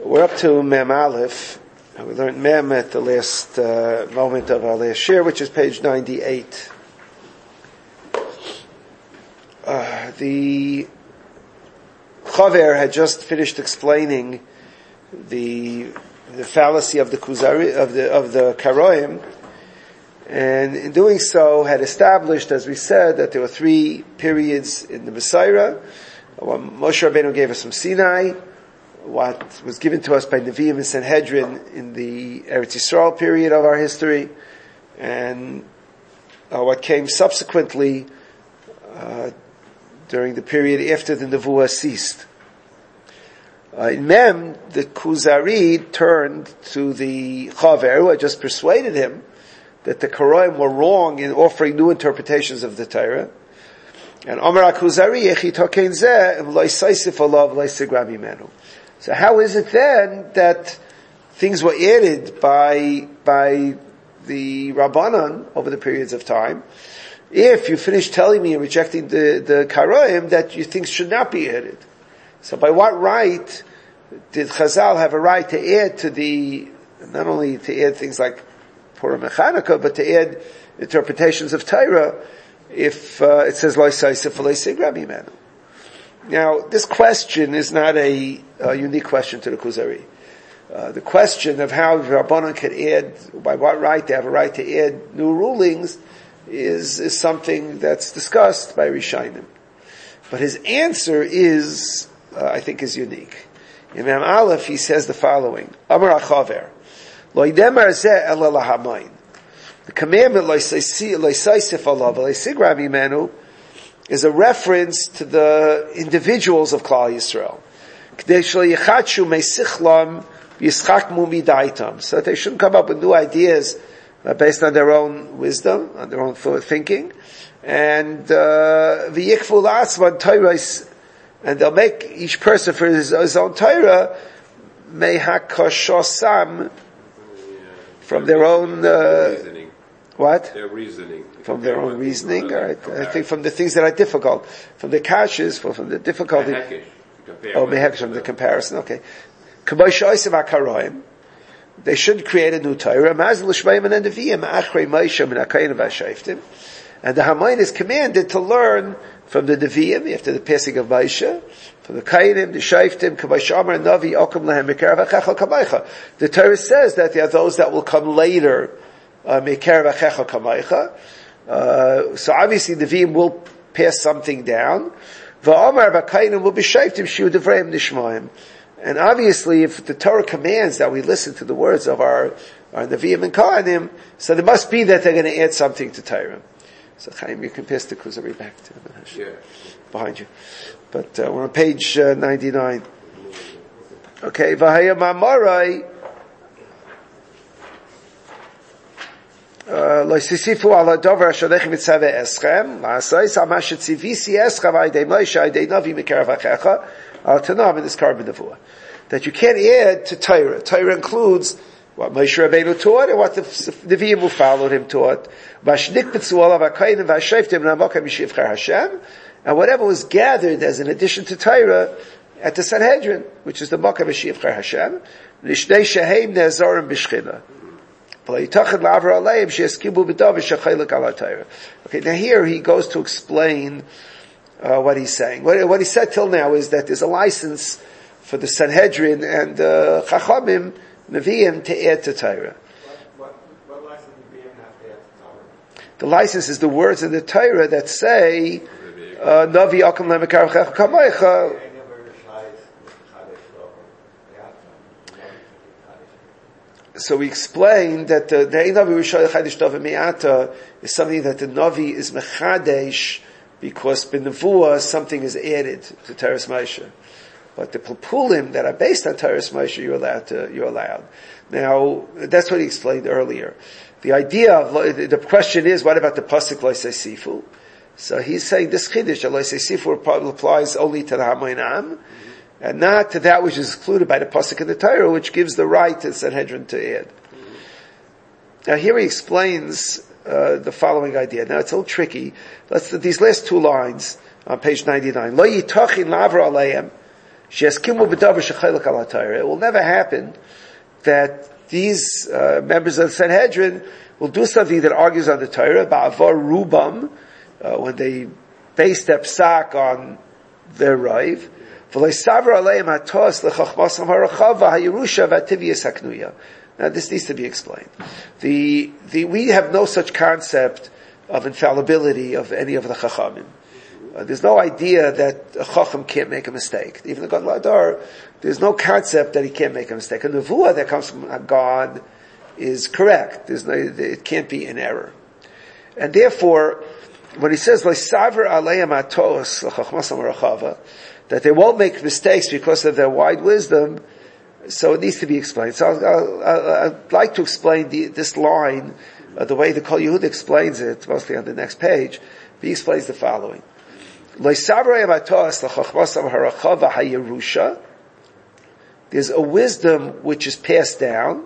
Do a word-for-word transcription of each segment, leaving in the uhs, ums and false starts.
We're up to Mem Aleph. We learned Mem at the last uh, moment of our last shir, which is page ninety-eight. Uh, the Chaver had just finished explaining the the fallacy of the Kuzari of the of the Karoim, and in doing so had established, as we said, that there were three periods in the Messiah. Moshe Rabbeinu gave us from Sinai, what was given to us by Nevi'im and Sanhedrin in the Eretz Yisrael period of our history, and uh, what came subsequently uh, during the period after the Nevuah ceased. Uh, in Mem, the Kuzari turned to the Chaver, who had just persuaded him that the Karoim were wrong in offering new interpretations of the Torah. And Amar HaKuzari, Yechi Tokein Zeh, V'lo Yisaisif Olav, V'lo Yisigram Mimenu. So how is it then that things were added by, by the Rabbanan over the periods of time, if you finish telling me and rejecting the, the Karoim, that you think should not be added? So by what right did Chazal have a right to add to the, not only to add things like Purim and Chanukah, but to add interpretations of Torah, if uh, it says, Lo Yisaisif V'lo Yisigram Mimenu? Now, this question is not a, a unique question to the Kuzari. Uh, the question of how Rabbanan can add, by what right they have a right to add new rulings, is, is something that's discussed by Rishonim. But his answer is, uh, I think, is unique. In Mem Aleph, he says the following: Amar HaChaver, Lo Yidemar Zeh Ela Lahamayim. The commandment, Lo Yisaisif Olav, V'lo Yisigram Mimenu, is a reference to the individuals of Klal Yisrael. So that they shouldn't come up with new ideas uh, based on their own wisdom, on their own thinking. And uh, and they'll make each person for his, his own Torah from their own uh, what? Their reasoning. From their own reasoning, or I, I think from the things that are difficult. From the kashas, from the difficulty. Oh, mehekish, from the comparison, okay. They should create a new Torah. And the Hamayin is commanded to learn from the Nevi'im, after the passing of Moshe, from the Kainim, the Shaftim, Navi, Okum Lehem, Mikarav HaChechel Kamaycha. The Torah says that there are those that will come later, uh, Mikarav HaChechel Kamaycha. Uh, so obviously the Nevi'im will pass something down. Va'amar b'kainim will be shaftim shiu devreim nishmaim. And obviously, if the Torah commands that we listen to the words of our, our Nevi'im and Kohanim, so there must be that they're going to add something to Torah. So Chaim, you can pass the Kuzari back to the yeah. behind you. But uh, we're on page uh, ninety-nine. Okay, v'haya ma'marai lo yisifu ala dover ashodechem mitzaveh eschem la'asais al mashet tzivisi eschem aydei Moshe aydei Navi mikarav hachecha al tanam in this carbon nevuah, that you can't add to Torah. Torah includes what Moshe Rabbeinu taught and what the Nevi'im who followed him taught. And whatever was gathered as an addition to Torah at the Sanhedrin, which is the Makam Shivchar Hashem, Nishnei Shehem Ne'azorim B'Shchina. Okay, now here he goes to explain uh, what he's saying. What, what he said till now is that there's a license for the Sanhedrin and uh, Chachamim, Nevi'im, to add to Torah. What, what, what license do Nevi'im have to add to Torah? The license is the words in the Torah that say, Navi Akum Lemekar Chech Kamaycha. So we explained that the Navi Rishai Chadish Dava Me'ata is something that the Navi is Mechadesh because B'Nevuah something is added to Teres Moshe. But the Plapulim that are based on Teres Moshe, you're allowed to, you're allowed. Now, that's what he explained earlier. The idea of, the question is, what about the Pasuk Lo Yisei So he's saying this Chiddush, Lo Yisei probably applies only to the Hamoinam, and not to that which is excluded by the Pasuk in the Torah, which gives the right to Sanhedrin to add. Now here he explains uh, the following idea. Now it's a little tricky. Let's, these last two lines on page ninety-nine. Lo yitachin lavra aleim It will never happen that these uh, members of the Sanhedrin will do something that argues on the Torah, ba'avar rubam, uh, when they base their psak on their raiv. Now this needs to be explained. The, the, we have no such concept of infallibility of any of the chachamim. Uh, there's no idea that a chacham can't make a mistake. Even the Gadol Hador, there's no concept that he can't make a mistake. A nevuah that comes from God is correct. There's no, it can't be an error. And therefore, when he says, "L'saver aleim atos l'chachmasam rachava," that they won't make mistakes because of their wide wisdom, so it needs to be explained. So I'll, I'll, I'll, I'd like to explain the, this line, uh, the way the Kol Yehuda explains it, mostly on the next page. He explains the following. There's a wisdom which is passed down,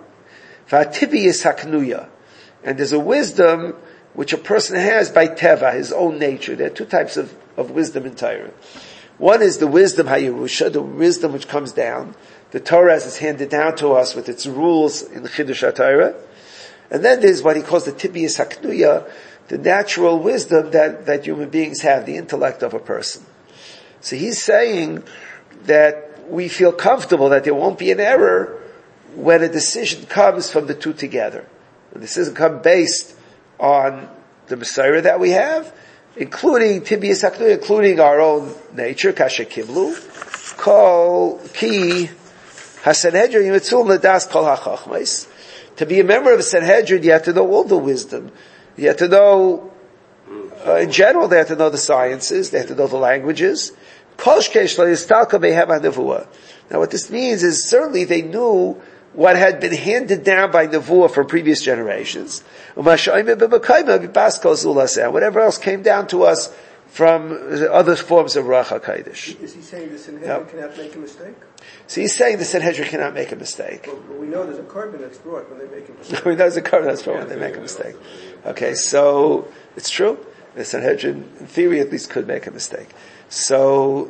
and there's a wisdom which a person has by teva, his own nature. There are two types of, of wisdom in Torah. One is the wisdom hayerusha, the wisdom which comes down. The Torah as it's handed down to us with its rules in the Chiddush HaTorah. And then there's what he calls the tibias haknuya, the natural wisdom that, that human beings have, the intellect of a person. So he's saying that we feel comfortable that there won't be an error when a decision comes from the two together. And this doesn't come based on the Messiah that we have, including Tibias Haknu, including our own nature, Kasha Kiblu, Kol Ki HaSanhedrin Yitzul Ladas Kol HaChachmais. To be a member of a Sanhedrin, you have to know all the wisdom. You have to know, uh, in general, they have to know the sciences, they have to know the languages. Kol Shkesh Lo Yistalka Behem HaNevuah. Now what this means is certainly they knew what had been handed down by Nevuah from previous generations. Whatever else came down to us from other forms of Ruach HaKodesh. Is he saying the Sanhedrin yep. cannot make a mistake? So he's saying the Sanhedrin cannot make a mistake. Well, we know there's a carbon that's brought when they make a mistake. we know there's a carbon that's brought when they make a mistake. Okay, so it's true. The Sanhedrin, in theory at least, could make a mistake. So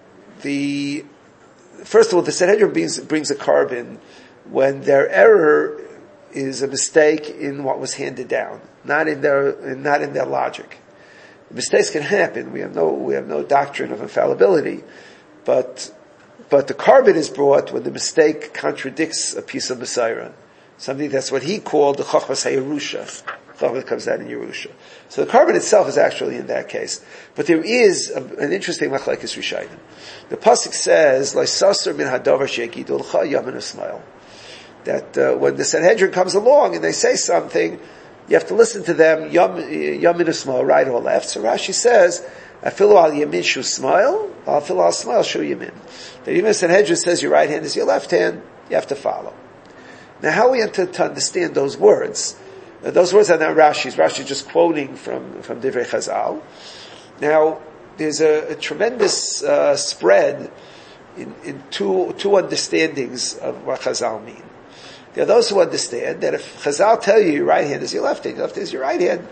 the first of all, the Sanhedrin brings, brings a carbon when their error is a mistake in what was handed down, not in their, not in their logic. Mistakes can happen. We have no, we have no doctrine of infallibility, but, but the carbon is brought when the mistake contradicts a piece of Messiah. Something that's what he called the Chochmas HaYerusha. Chochmas comes out in Yerusha. So the carbon itself is actually in that case. But there is a, an interesting machlekes Rishayim. The pasuk says, "L'saser min hadavar she'egidu l'cha yamin usmail." That uh, when the Sanhedrin comes along and they say something, you have to listen to them, yamin usmail, right or left. So Rashi says, "Afilu al yamin shu smile, afilu al smile shu yamin." That even if Sanhedrin says your right hand is your left hand, you have to follow. Now, how are we to, to understand those words? Uh, those words are not Rashi's. Rashi is just quoting from from Divrei Chazal. Now, there's a, a tremendous uh, spread in, in two two understandings of what Chazal mean. There are those who understand that if Chazal tell you your right hand is your left hand, your left hand is your right hand,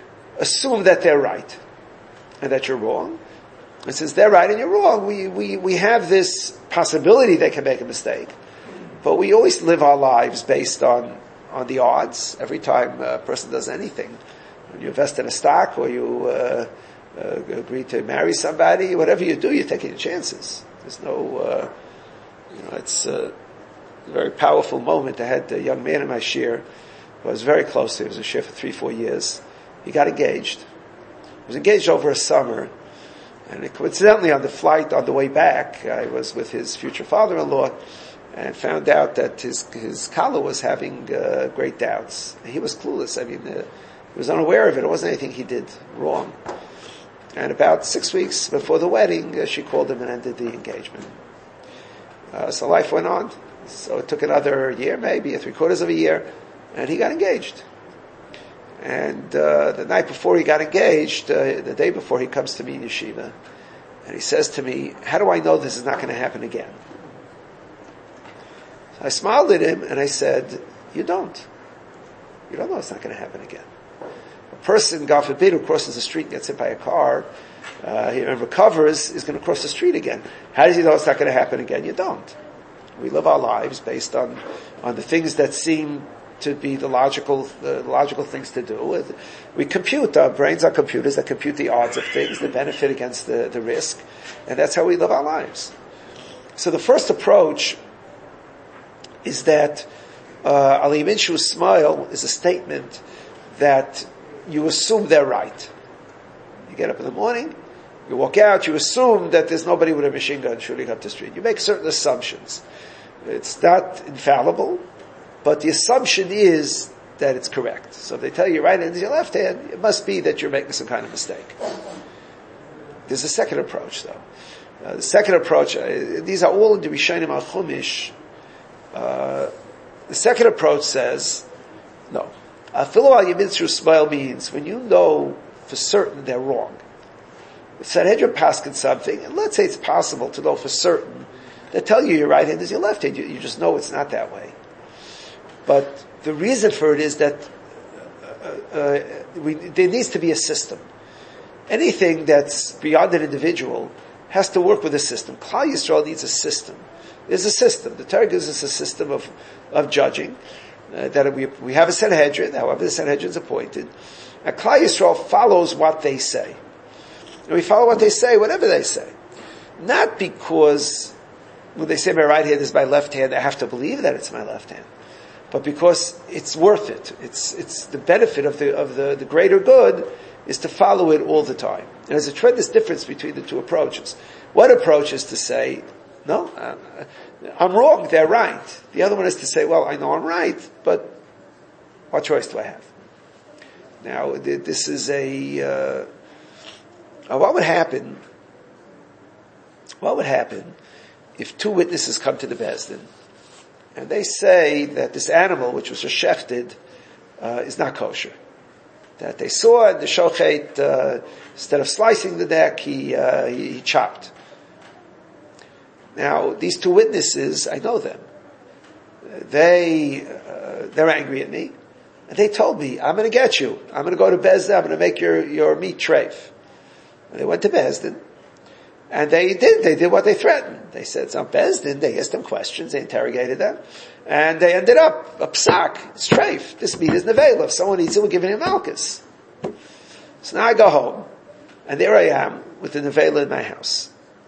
assume that they're right and that you're wrong. And since they're right and you're wrong, we, we, we have this possibility they can make a mistake. But we always live our lives based on, on the odds. Every time a person does anything, when you invest in a stock or you uh, uh, agree to marry somebody, whatever you do, you're taking your chances. There's no, uh, you know, it's uh, a very powerful moment. I had a young man in my shir who I was very close to. He was a shir for three, four years. He got engaged. He was engaged over a summer. And coincidentally, on the flight on the way back, I was with his future father-in-law and found out that his his kala was having uh, great doubts. He was clueless. I mean, uh, he was unaware of it. It wasn't anything he did wrong. And about six weeks before the wedding, uh, she called him and ended the engagement. Uh, so life went on. So it took another year, maybe, three quarters of a year, and he got engaged. And uh, the night before he got engaged, uh, the day before, he comes to me in yeshiva, and he says to me, "How do I know this is not going to happen again?" So I smiled at him and I said, "You don't. You don't know it's not going to happen again. A person, God forbid, who crosses the street and gets hit by a car, uh, he recovers, is going to cross the street again. How does he know it's not going to happen again? You don't. We live our lives based on, on the things that seem to be the logical, the logical things to do. We compute, our brains are computers that compute the odds of things, the benefit against the, the risk, and that's how we live our lives. So the first approach is that uh, Ali Minshu's smile is a statement that you assume they're right. You get up in the morning, you walk out, you assume that there's nobody with a machine gun shooting up the street. You make certain assumptions. It's not infallible, but the assumption is that it's correct. So if they tell you your right hand is your left hand, it must be that you're making some kind of mistake. There's a second approach, though. Uh, the second approach, uh, these are all in the Rishonim al Chumash. Uh, the second approach says, no. Afilu al Yamin smile means when you know for certain they're wrong. If Sanhedrin paskin something, and let's say it's possible to know for certain, they tell you your right hand is your left hand. You, you just know it's not that way. But the reason for it is that uh, uh, we, there needs to be a system. Anything that's beyond an individual has to work with a system. Klal Yisrael needs a system. There's a system. The Torah gives us a system of, of judging. Uh, that we, we have a Sanhedrin, however the Sanhedrin is appointed. And Klal Yisrael follows what they say. And we follow what they say, whatever they say. Not because when they say my right hand is my left hand, I have to believe that it's my left hand. But because it's worth it. It's, it's the benefit of the, of the, the greater good is to follow it all the time. And there's a tremendous difference between the two approaches. One approach is to say, no, I'm wrong, they're right. The other one is to say, well, I know I'm right, but what choice do I have? Now, this is a, uh, what would happen, what would happen if two witnesses come to the Beis Din and they say that this animal, which was shechted, uh, is not kosher? That they saw the shochet, uh, instead of slicing the neck, he, uh, he, he chopped. Now, these two witnesses, I know them. They, uh, they're angry at me. And they told me, I'm going to get you. I'm going to go to Beis Din. I'm going to make your, your meat treif. And they went to Beis Din. And they did. They did what they threatened. They said, it's not Beis Din. They asked them questions. They interrogated them. And they ended up, a psak, it's treif. This meat is nevela. If someone eats it, we're giving him malchus. So now I go home. And there I am with the nevela in my house.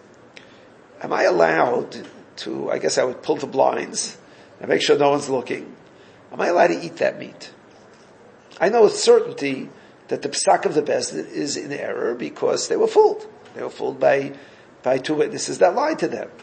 Am I allowed to, I guess I would pull the blinds and make sure no one's looking. Am I allowed to eat that meat? I know with certainty that the psak of the Beis Din is in error because they were fooled. They were fooled by, by two witnesses that lied to them.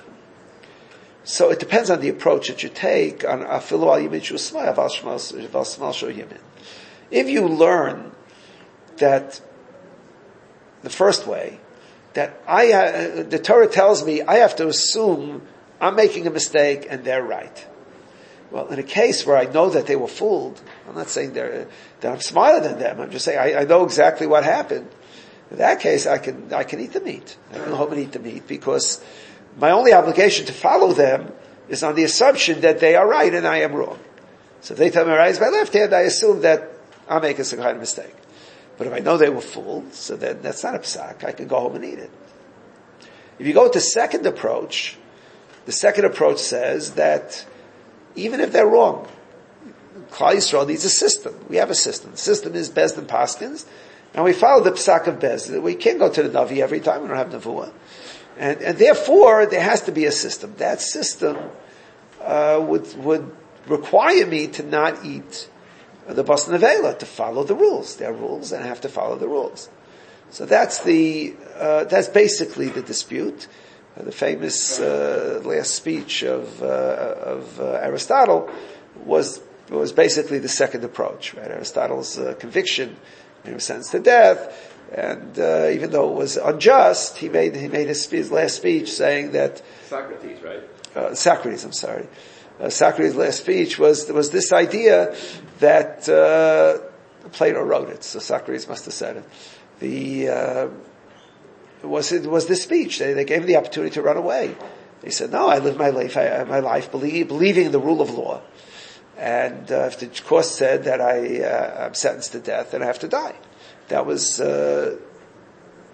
So it depends on the approach that you take on afilu al yamin shu smile val shmal shu yamin. If you learn that the first way, that I, uh, the Torah tells me I have to assume I'm making a mistake and they're right. Well, in a case where I know that they were fooled, I'm not saying they're, that I'm smarter than them. I'm just saying I, I know exactly what happened. In that case, I can, I can eat the meat. I can go home and eat the meat because my only obligation to follow them is on the assumption that they are right and I am wrong. So if they tell me right is my left hand, I assume that I'm making some kind of mistake. But if I know they were fooled, so then that's not a psak. I can go home and eat it. If you go with the second approach, the second approach says that even if they're wrong, Klal Yisrael needs a system. We have a system. The system is Beis Din Paskins, and we follow the psak of Beis Din. We can't go to the Navi every time. We don't have Nevuah. And, and therefore, there has to be a system. That system uh, would would require me to not eat the Bas Nevela, to follow the rules. There are rules, and I have to follow the rules. So that's the uh, that's basically the dispute. Uh, the famous uh, last speech of uh, of uh, Aristotle was was basically the second approach. Right, Aristotle's uh, conviction, he was sentenced to death, and uh, even though it was unjust, he made he made his, his last speech saying that Socrates, right? Uh, Socrates, I'm sorry. Uh, Socrates' last speech was was this idea that uh, Plato wrote it, so Socrates must have said it. The uh, it was it was this speech. They, they gave him the opportunity to run away. He said, "No, I live my life. I, my life believe, believing in the rule of law." And uh, if the court said that I uh, I'm sentenced to death, then I have to die. That was uh,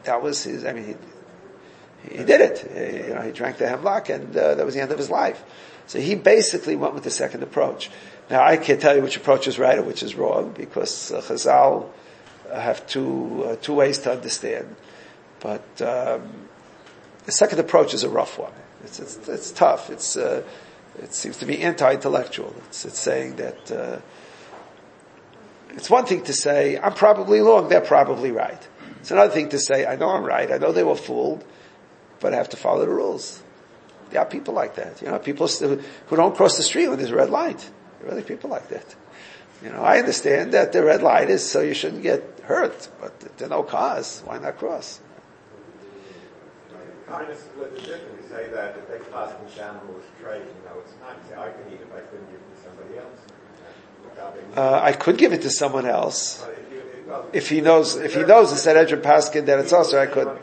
that was his, I mean, he, he did it. He, you know, he drank the hemlock and uh, that was the end of his life. So he basically went with the second approach. Now I can't tell you which approach is right or which is wrong because uh, Chazal uh, have two, uh, two ways to understand. But, um, the second approach is a rough one. It's, it's, it's tough. It's, uh, it seems to be anti-intellectual. It's, it's saying that, uh, it's one thing to say, I'm probably wrong, they're probably right. It's another thing to say, I know I'm right, I know they were fooled, but I have to follow the rules. There are people like that. You know, people still, who don't cross the street when there's a red light. There are really people like that. You know, I understand that the red light is so you shouldn't get hurt, but if there are no cars, why not cross? Kind of split the difference. You say that if they class the animal as trade, you know, it's not. You say, I can eat it, but I couldn't give it to somebody else. Uh, I could give it to someone else. If he knows, if he knows the Sanhedrin Paskin that it's also, I could.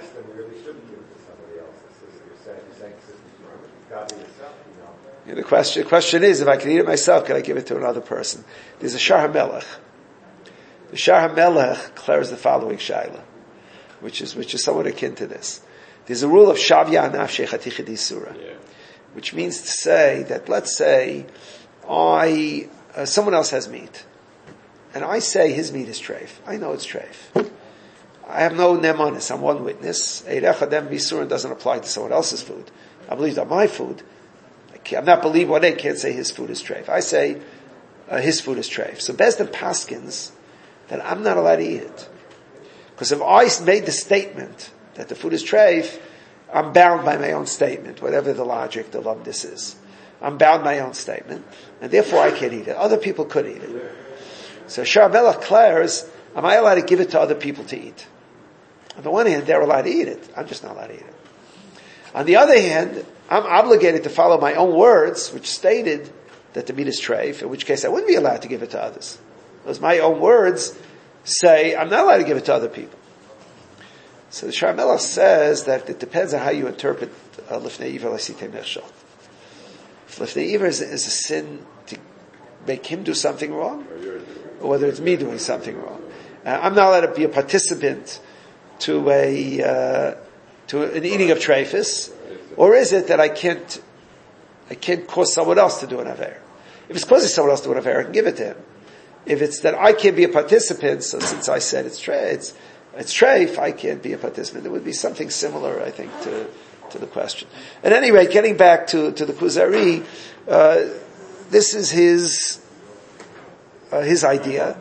Yeah, the question, the question is, if I can eat it myself, can I give it to another person? There's a Shar HaMelech. The Shar HaMelech declares the following shaila, which is, which is somewhat akin to this. There's a rule of Shavya Nafshei Chaticha D'Isura, which means to say that, let's say, I, uh, someone else has meat, and I say his meat is treif. I know it's treif. I have no nemanis. I'm one witness. Eirecha Dem B'Isurin doesn't apply to someone else's food. I believe that my food, I'm not believing what they can't say his food is treif. I say uh, his food is treif. So Beis Din paskins that I'm not allowed to eat it. Because if I made the statement that the food is treif, I'm bound by my own statement, whatever the logic of um, this is. I'm bound by my own statement, and therefore I can't eat it. Other people could eat it. So Shar HaMelech declares, am I allowed to give it to other people to eat? On the one hand, they're allowed to eat it. I'm just not allowed to eat it. On the other hand, I'm obligated to follow my own words, which stated that the meat is treif, in which case I wouldn't be allowed to give it to others. Because my own words say I'm not allowed to give it to other people. So the Shar HaMelech says that it depends on how you interpret Lifnei Iver L'Sitei Nechshel. If Lifnei Iver is, is a sin to make him do something wrong, or whether it's me doing something wrong. Uh, I'm not allowed to be a participant to a uh, to an eating of treifus, or is it that I can't I can't cause someone else to do an aver? If it's causing someone else to do an aver, I can give it to him. If it's that I can't be a participant, so since I said it's treif, it's, it's treif, I can't be a participant. It would be something similar, I think, to to the question. At any rate, getting back to to the Kuzari, uh, this is his uh, his idea.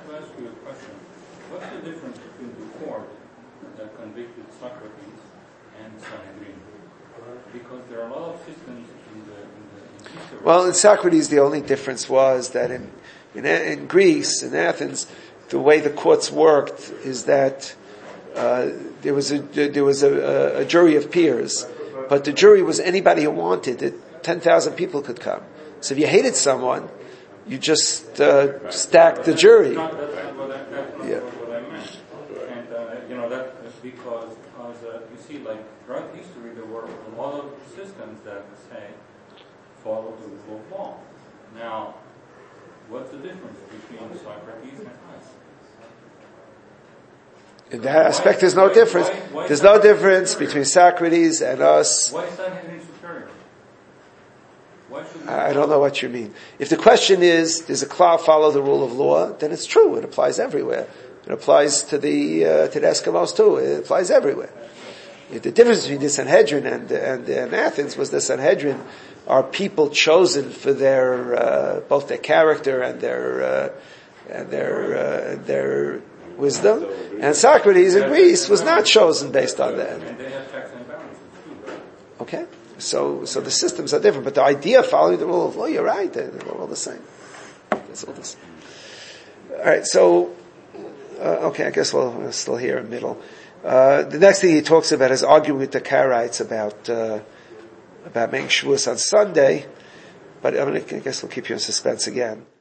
Well, in Socrates, the only difference was that in, in in Greece, in Athens, the way the courts worked is that uh, there was a there was a, a jury of peers, but the jury was anybody who wanted it. Ten thousand people could come. So if you hated someone, you just uh, stacked the jury. That's not, that's not what I, that's not yeah. what I meant. And uh, you know that's because as uh, you see, like throughout history, there were a lot of systems that say follow the rule of law. Now, what's the difference between Socrates and us? In that aspect, there's no difference. There's no difference between Socrates and us. Why is Sanhedrin superior? Why should I don't know what you mean. If the question is, does a klal follow the rule of law? Then it's true. It applies everywhere. It applies to the uh, to the Eskimos too. It applies everywhere. The difference between the Sanhedrin and and, and Athens was the Sanhedrin are people chosen for their uh, both their character and their uh, and their uh, their wisdom. And Socrates in Greece was not chosen based on that. Okay, so so the systems are different, but the idea of following the rule of law, you're right, they're, they're all the same. That's all the same. All right, so uh, okay, I guess we'll, we're still here in the middle. Uh, the next thing he talks about is arguing with the Karaites about uh, about making Shavuos on Sunday, but I, mean, I guess we'll keep you in suspense again.